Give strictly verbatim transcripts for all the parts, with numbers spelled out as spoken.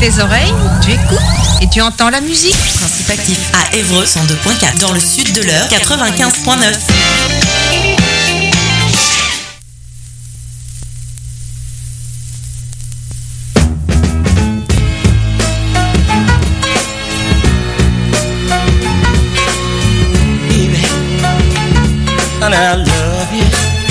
tes oreilles, tu écoutes et tu entends la musique. Principe actif à Évreux cent deux point quatre, dans le sud de l'Eure quatre-vingt-quinze point neuf. And I love you.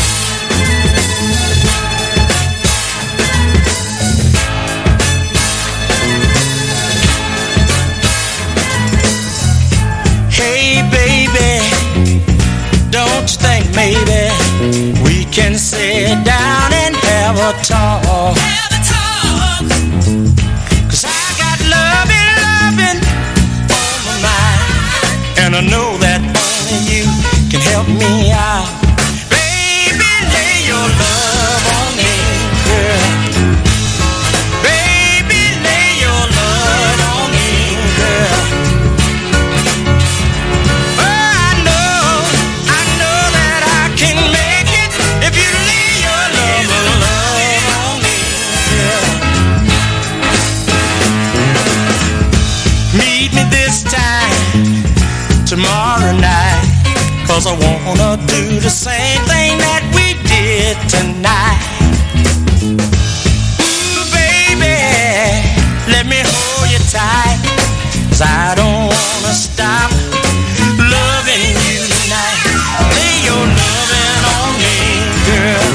Hey baby, don't you think maybe we can sit down and have a talk? Have a talk. 'Cause I got loving, loving on my mind, and I know that only you can help me out. Baby, lay your love on me, girl. Baby, lay your love on me, girl. Oh, I know, I know that I can make it if you lay your love, love on me, girl. Meet me this time tomorrow night, 'cause I wanna do the same thing that we did tonight. Ooh, baby, let me hold you tight, 'cause I don't wanna stop loving you tonight. Lay your loving on me, girl.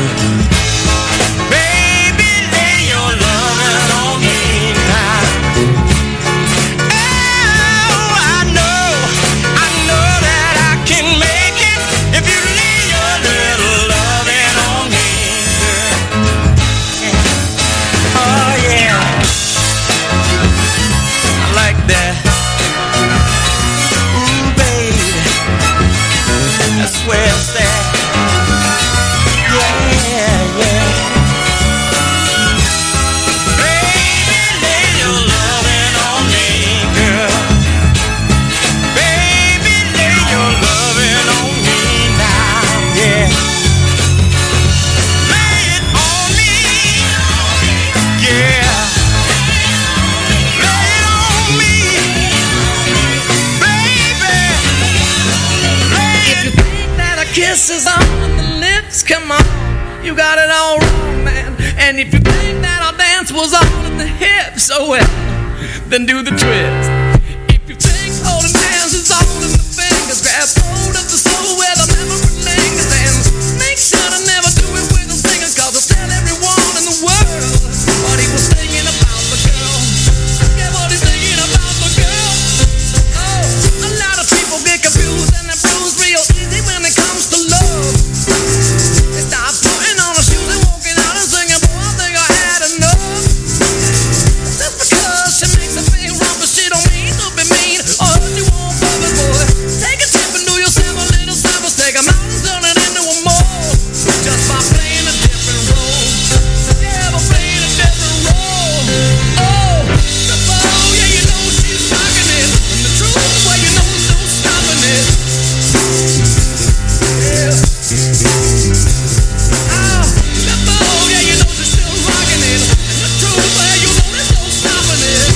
Baby, lay your loving on me now. Oh, I know, I know that I can make it if you lay your little loving on me, girl. Oh yeah, I like that. Ooh, baby, that's where it's at. Yeah, yeah. Baby, lay your loving on me, girl. Baby, lay your loving on me now, yeah. Lay it on me, yeah. Lay it on me, baby. Lay it. If you think that a kiss is on the lips, come on, you got it all wrong, man. And if you think that our dance was on in the hips, oh well, then do the twist. If you think holding hands is all in the fingers, grab hold of the soul where the memory lingers, and make sure to never do it with a singer, 'cause I'll tell everyone in the world what he was thinking about the girl. Yeah, what he's thinking about the girl. Oh, a lot of people get confused and they're bruised real easy when it comes to love. They start putting on the shoes and walking out and singing, boy, I think I had enough. Just because she makes me feel wrong, but she don't mean to be mean or hurt you on purpose, boy. Take a trip and do yourself a little service. Take a mountain, turn it into a mole, just by playing a different role. Yeah, by playing a different role. Oh, the bow, yeah, you know she's rocking it. And the truth, well, you know there's no stopping it. Yeah. Oh, the bow, yeah, you know she's still rocking it. And the truth, well, you know there's no stopping it.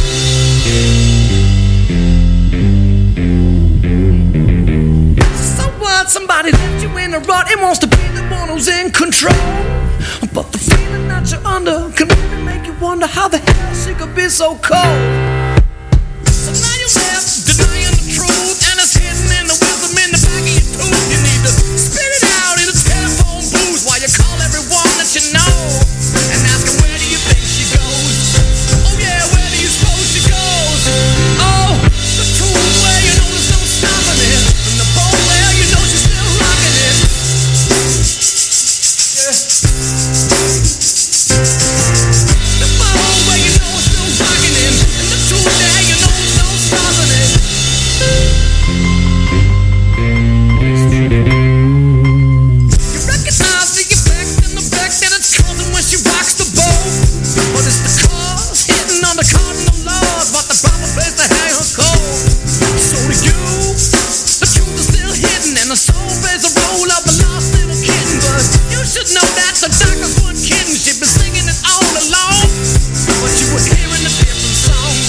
So what? Somebody left you in a rut and wants to be the one who's in control. But the feeling that you're under can really make you wonder how the hell she could be so cold. So now you're left denying the truth, and it's hidden in the wisdom in the back of your tooth. You need to spit it out in a telephone booth while you call everyone that you know and ask them, where do you think she goes? Oh yeah, where do you suppose she goes? Oh, the truth, where you know there's no stopping it. And the bone, where you know she's still rocking it. Yeah. The bone, where you know it's still rocking it. And the truth, there you know there's no stopping it. You recognize the effect and the effect that it's causing when she rocks the boat. But it's the cause hitting on the cardinal laws, but the proper place to hang her cold. So do you. The truth is still hidden, and the soul plays the role of a lost little kitten. But you should know that the doctors weren't kidding. She'd been singing it all along, but you were hearing a different song.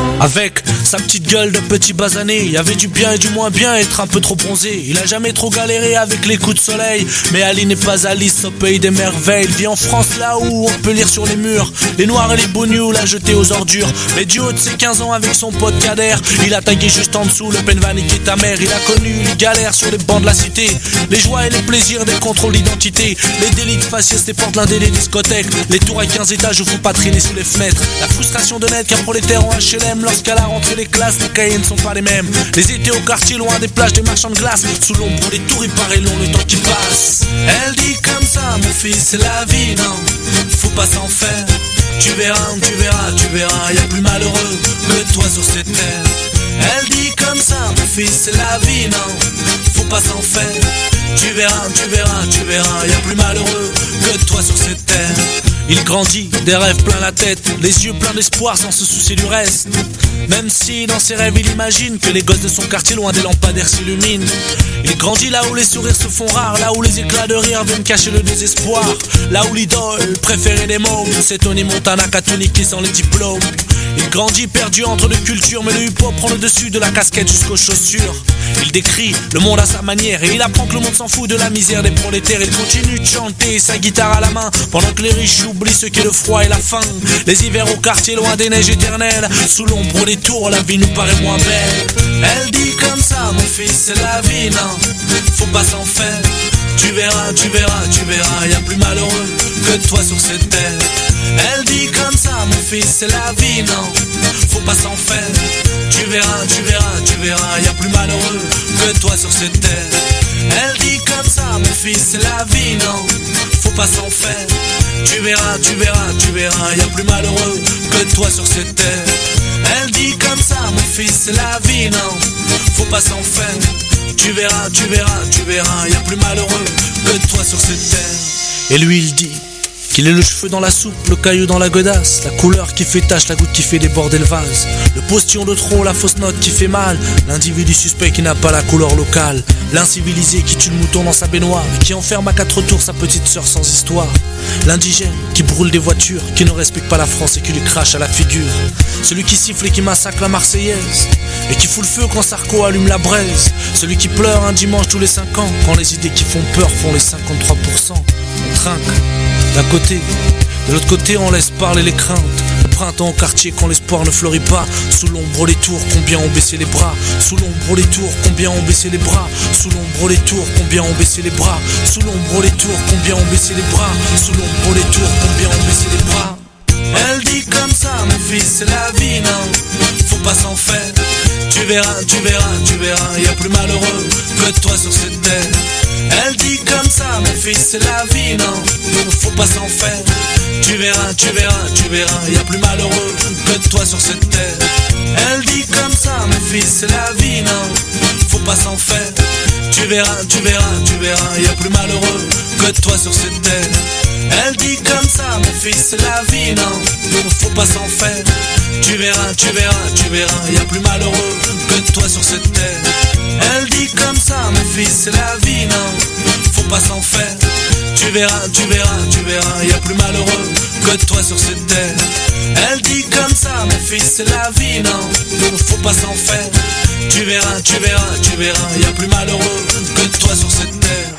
Avec sa petite gueule de petit basané, il y avait du bien et du moins bien, être un peu trop bronzé. Il a jamais trop galéré avec les coups de soleil. Mais Ali n'est pas Alice au pays des merveilles. Il vit en France là où on peut lire sur les murs les noirs et les bonious l'a jeté aux ordures. Mais du haut de ses quinze ans avec son pote Kader, il a tagué juste en dessous le penvan qui est ta mère. Il a connu les galères sur les bancs de la cité, les joies et les plaisirs des contrôles d'identité, les délits de faciès des portes blindées des discothèques, les tours à quinze étages où faut pas traîner sous les fenêtres, la frustration de n'être qu'un prolétaire en H L M. Lorsqu'à la rentrée des classes, les cahiers ne sont pas les mêmes. Les étés au quartier loin des plages des marchands de glace, sous l'ombre des tours il paraît long le temps qui passe. Elle dit comme ça, mon fils, c'est la vie, non, faut pas s'en faire. Tu verras, tu verras, tu verras, y'a plus malheureux que toi sur cette terre. Elle dit comme ça, mon fils, c'est la vie, non, faut pas s'en faire. Tu verras, tu verras, tu verras, y'a plus malheureux que toi sur cette terre. Il grandit, des rêves plein la tête, les yeux pleins d'espoir sans se soucier du reste. Même si dans ses rêves il imagine que les gosses de son quartier loin des lampadaires s'illuminent. Il grandit là où les sourires se font rares, là où les éclats de rire viennent cacher le désespoir, là où l'idole préférée des mômes, c'est Tony Montana qu'a tout niqué sans les diplômes. Il grandit perdu entre deux cultures, mais le hip-hop prend le dessus de la casquette jusqu'aux chaussures. Il décrit le monde à sa manière et il apprend que le monde s'en fout de la misère des prolétaires. Il continue de chanter, sa guitare à la main, pendant que les riches oublient ce qu'est le froid et la faim. Les hivers au quartier loin des neiges éternelles, sous l'ombre des tours la vie nous paraît moins belle. Elle dit comme ça, mon fils, c'est la vie, non, faut pas s'en faire. Tu verras, tu verras, tu verras, y'a plus malheureux que toi sur cette terre. Elle dit comme ça, mon fils, c'est la vie, non, faut pas s'en faire. Tu verras, tu verras, tu verras, y'a plus malheureux que toi sur cette terre. Elle dit comme ça, mon fils, c'est la vie, non, faut pas s'en faire. Tu verras, tu verras, tu verras, y'a plus malheureux que toi sur cette terre. Elle dit comme ça, mon fils, c'est la vie, non, faut pas s'en faire. Tu verras, tu verras, tu verras, y'a plus malheureux que toi sur cette terre. Et lui il dit qu'il est le cheveu dans la soupe, le caillou dans la godasse, la couleur qui fait tache, la goutte qui fait déborder le vase, le postillon de trop, la fausse note qui fait mal, l'individu suspect qui n'a pas la couleur locale, l'incivilisé qui tue le mouton dans sa baignoire et qui enferme à quatre tours sa petite sœur sans histoire, l'indigène qui brûle des voitures, qui ne respecte pas la France et qui lui crache à la figure, celui qui siffle et qui massacre la Marseillaise et qui fout le feu quand Sarko allume la braise, celui qui pleure un dimanche tous les cinq ans quand les idées qui font peur font les cinquante-trois pour cent. On trinque d'un côté, de l'autre côté on laisse parler les craintes. Le printemps au quartier quand l'espoir ne fleurit pas. Sous l'ombre les tours, combien ont baissé les bras. Sous l'ombre les tours, combien ont baissé les bras. Sous l'ombre les tours, combien ont baissé les bras. Sous l'ombre les tours, combien ont baissé les bras. Sous l'ombre les tours, combien ont baissé les bras. Elle dit comme ça, mon fils, c'est la vie, non, faut pas s'en faire. Tu verras, tu verras, tu verras, y'a plus malheureux que toi sur cette terre. Elle dit comme ça, mon fils, c'est la vie, non, faut pas s'en faire. Tu verras, tu verras, tu verras, y'a plus malheureux que toi sur cette terre. Elle dit comme ça, mon fils, c'est la vie, non, faut pas s'en faire. Tu verras, tu verras, tu verras, y'a plus malheureux que toi sur cette terre. Elle dit comme ça, mon fils, c'est la vie, non, faut pas s'en faire. Tu verras, tu verras, tu verras, y'a plus malheureux que toi sur cette terre. Elle dit comme ça, mon fils, c'est la vie, non, faut pas s'en faire. Tu verras, tu verras, tu verras, y'a plus malheureux que toi sur cette terre. Elle dit comme ça, mon fils, c'est la vie, non, faut pas s'en faire. Tu verras, tu verras, tu verras, y'a plus malheureux que toi sur cette terre.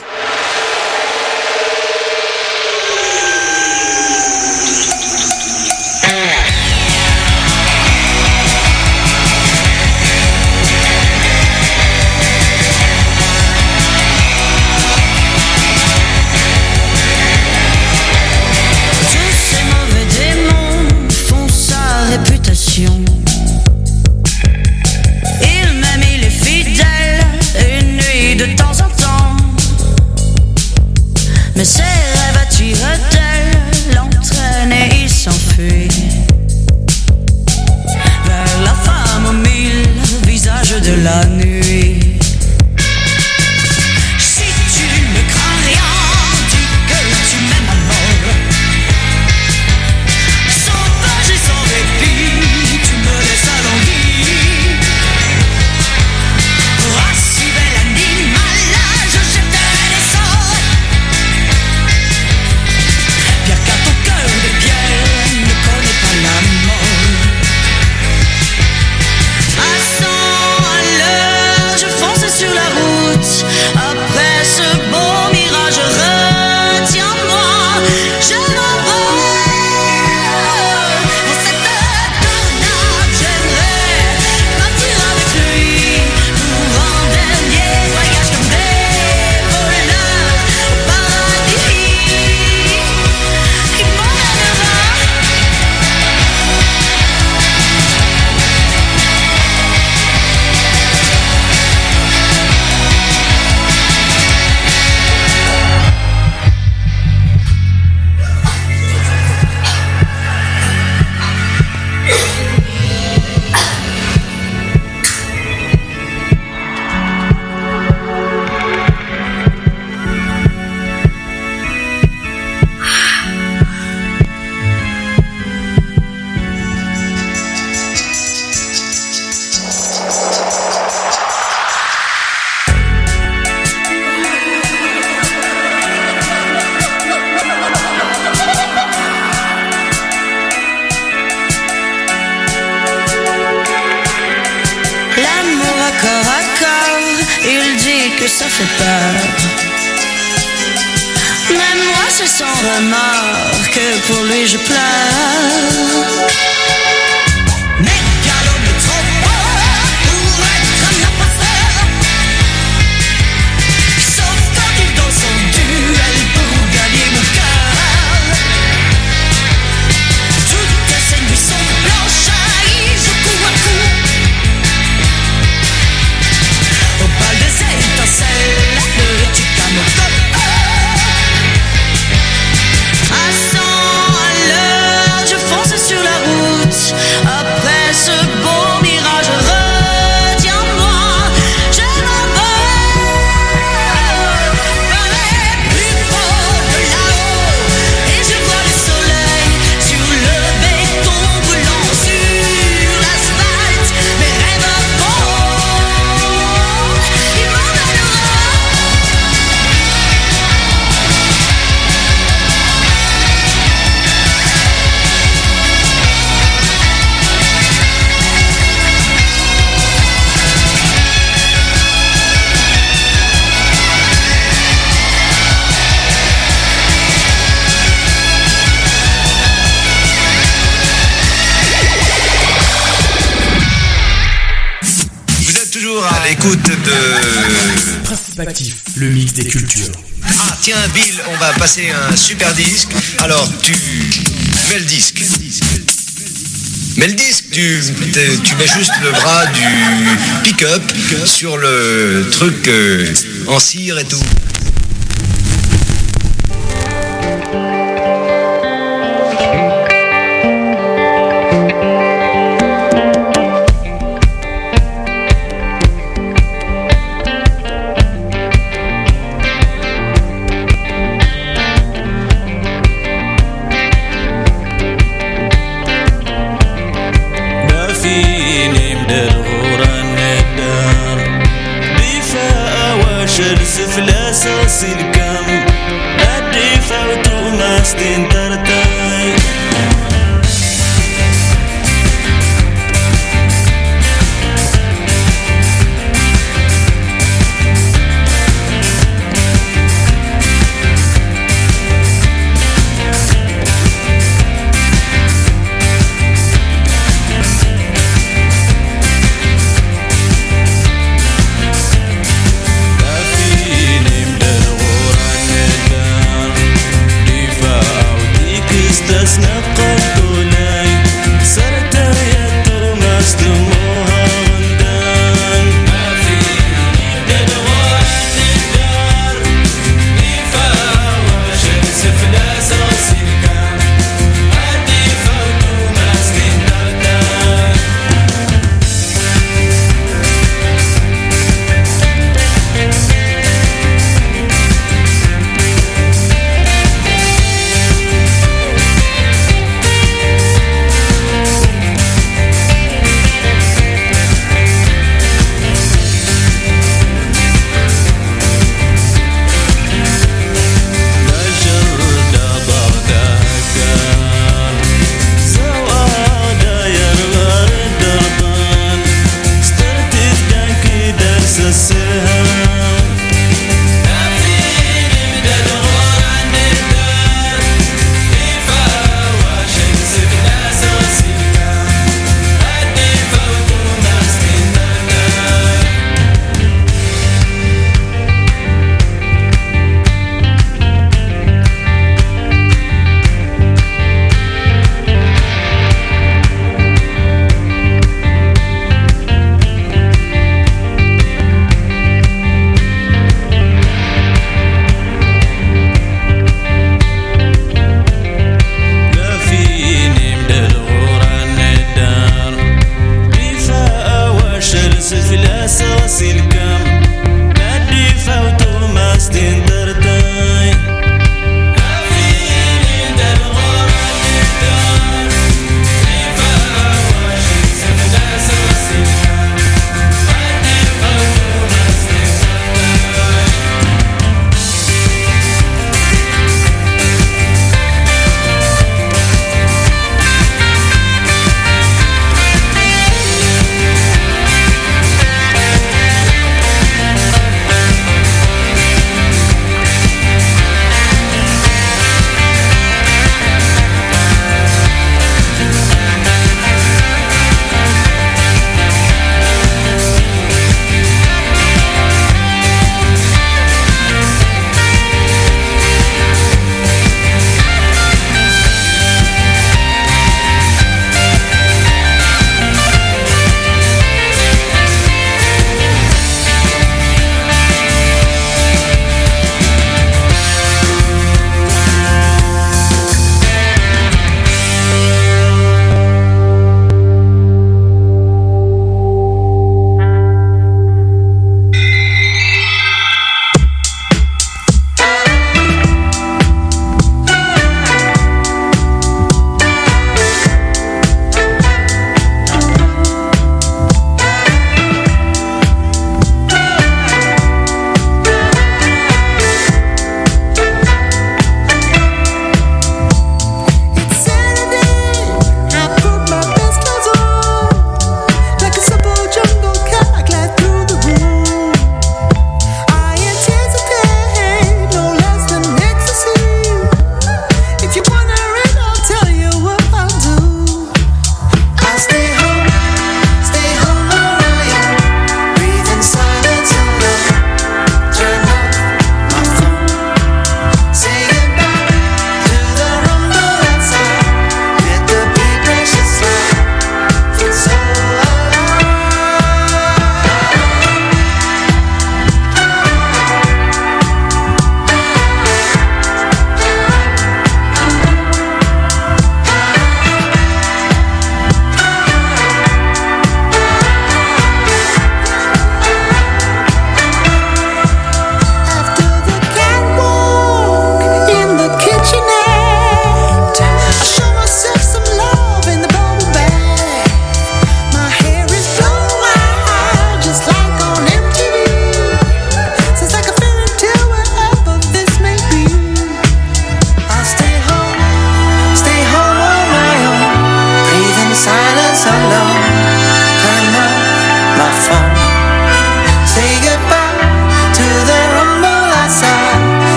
Il m'a mis les fidèles une nuit de temps en temps, mais ses rêves attirent-elles, l'entraînent et il s'enfuit vers la femme aux mille visages de la nuit. Si tu ne crains rien, dis que tu m'aimes à mort. Sauvage et sans répit, tu me laisses à l'envie. Pour un si bel animal, je jetterai des sorts. Bien qu'à ton cœur de pierre ne connaît pas la mort. corps à corps, il dit que ça fait peur. Même moi c'est sans remords que pour lui je pleure. Mégalo ne trompe pas pour être un imposteur. Sauf quand il danse son duel pour gagner mon cœur. Toutes ces nuits sont blanches, il joue coup à coup. Au bal des étincelles, le Chicamoto. À cent à l'heure, je fonce sur la route. Après ce beau mirage, retiens-moi, je m'envole vers les plus beaux de là-haut. Et je vois le soleil sur le béton brûlant sur l'asphalte. Mes rêves vont, ils Vous êtes toujours à l'écoute de... Principe actif, le mix des cultures. Ah tiens Bill, on va passer un super disque. Alors tu mets le disque. Mets le disque, tu, tu mets juste le bras du pick-up sur le truc euh, en cire et tout.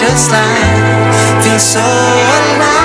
this life feels so alive.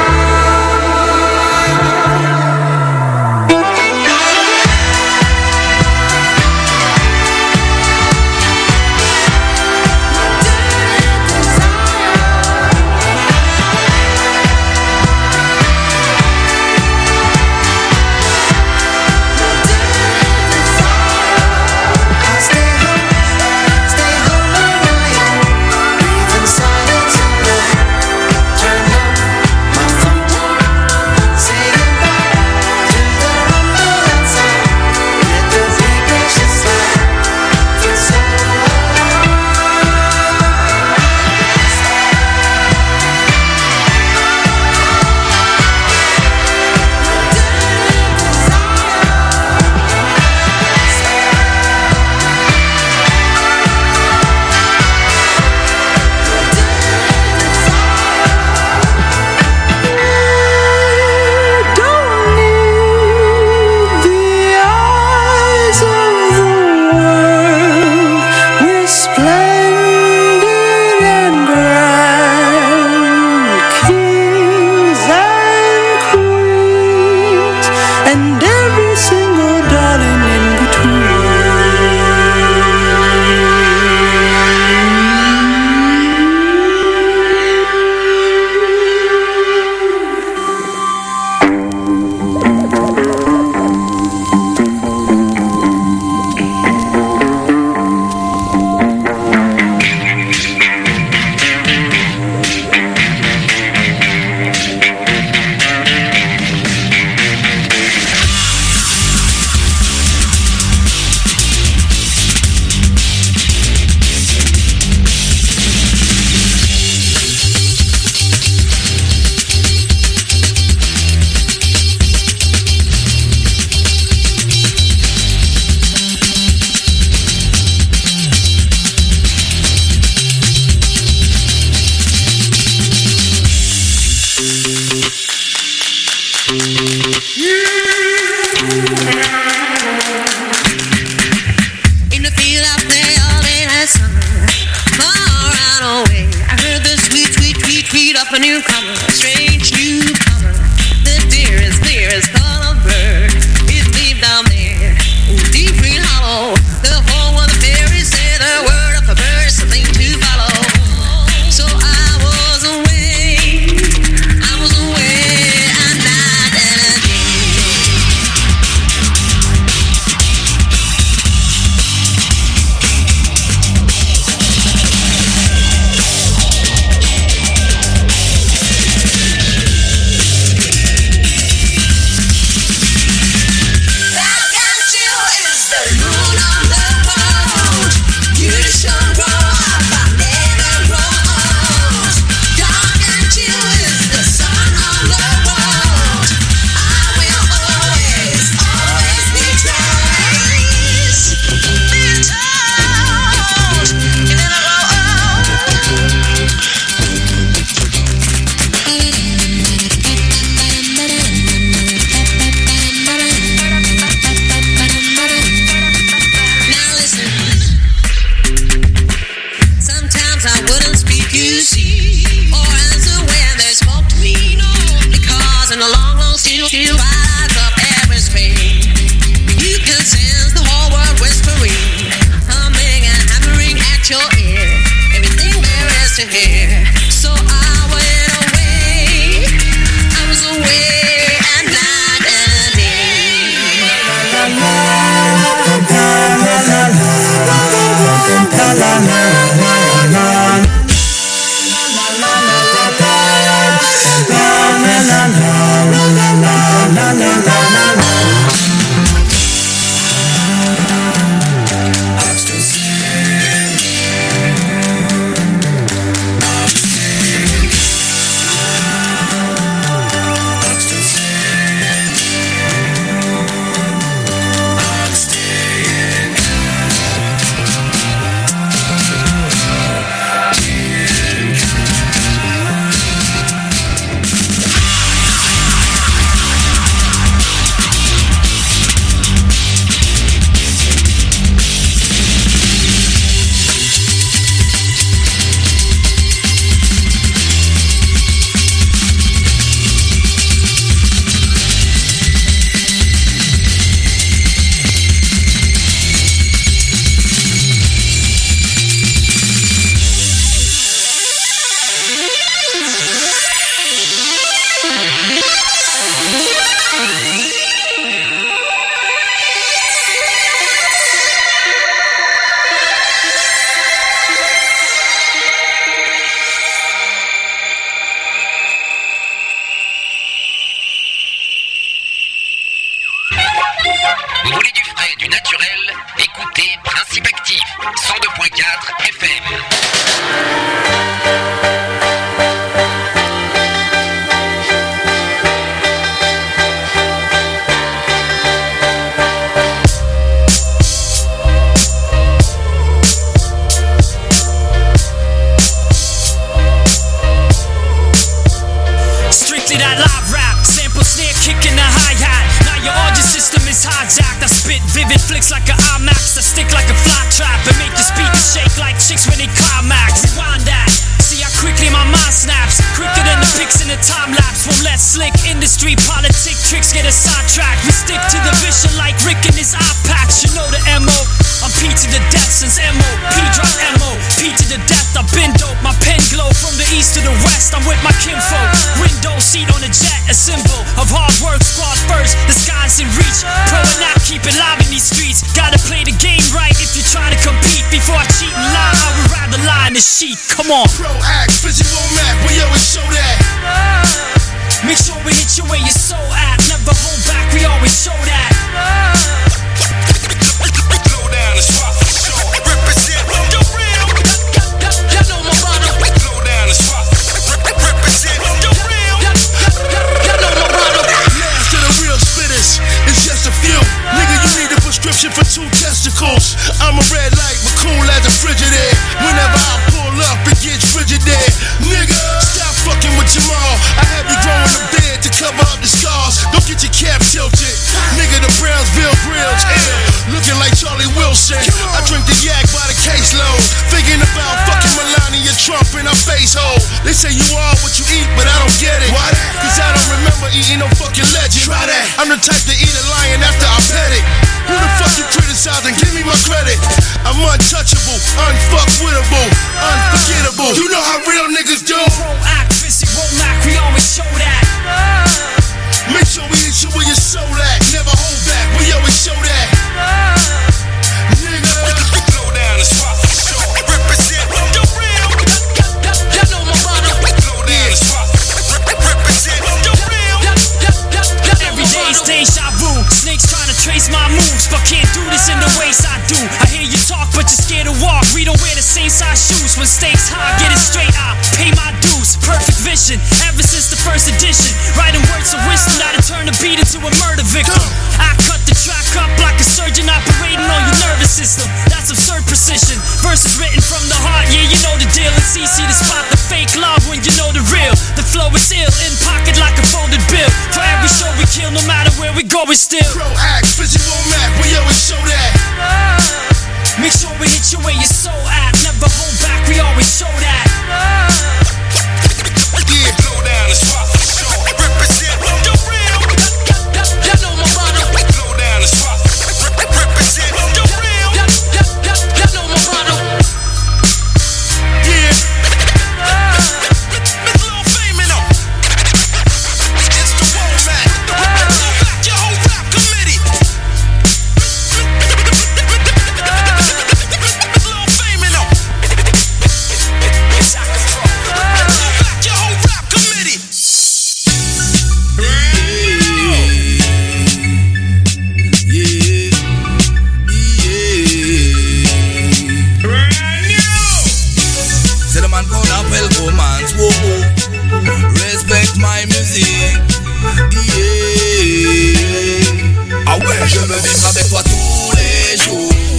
du naturel, écoutez Principe Actif, cent deux point quatre F M. That live rap, sample snare kicking the hi-hat. Now your audio system is hijacked. I spit vivid flicks like an IMAX. I stick like a fly trap and make the speakers shake like chicks when they climax. Rewind that, see how quickly my mind snaps. Quicker than the pics in the time lapse. From less slick industry politic tricks get us sidetracked. We stick to the vision like Rick and his eye patch. You know the M O, I'm P to the death since M O P drop M O P to the death, I've been dope. My pen glow from the east to the west. I'm with my kinfolk. Window seat on a jet, a symbol of hard work. Squad first, the sky's in reach. Pro and now keep it live in these streets. Gotta play the game right if you try to compete. Before I cheat and lie, I would rather lie in the sheet. Come on. Pro act, physical map, we always show that. Make sure we hit you where your soul at. Never hold back, we always show that. Slow down and swap for sure. Represent the real. Y'all know my brother. Slow down and swap. Represent the real. Y'all know my brother. Last of the real spitters, it's just a few. Nigga, you need a prescription for two testicles. I'm a red light, but cool as a Frigidaire. Whenever I pull up, it gets frigid there. Nigga, stop fucking with Jamal. I have you growing a beard to cover up the scars. Don't get your cap tilted. Nigga, the Brownsville grills ill. Looking like Charlie Wilson. I drink the yak by the caseload. Thinking about fucking Melania Trump in her face hole. They say you are what you eat, but I don't get it. Why that? Cause I don't remember eating no fucking legend. Try that. I'm the type to eat a lion after I pet it. Who the fuck you criticizing? Give me my credit. I'm untouchable, unfuckwittable, unforgettable. You know how real niggas do. Pro act, physical Mac, we always show that. Make sure we hit you where your soul at. Never hold back, we always show that. Nigga, slow down and swap for sure. Represent the real. Y'all know my brother. Slow down and swap. Represent the real. Every day's deja vu. Snakes trying to trace my moves, but can't do this in the ways I do. I hear you talk, but you're scared to walk. We don't wear the same size shoes. When stakes high, get it straight, I pay my dues. Perfect vision, ever since the first edition. Writing words of wisdom that'll turn a beat into a murder victim. I cut the track up like a surgeon operating on your nervous system. That's absurd precision. Verses written from the heart, yeah, you know the deal. It's easy to spot the fake love when you know the real. The flow is ill, in pocket like a folded bill. For every show we kill, no matter where we go, it's still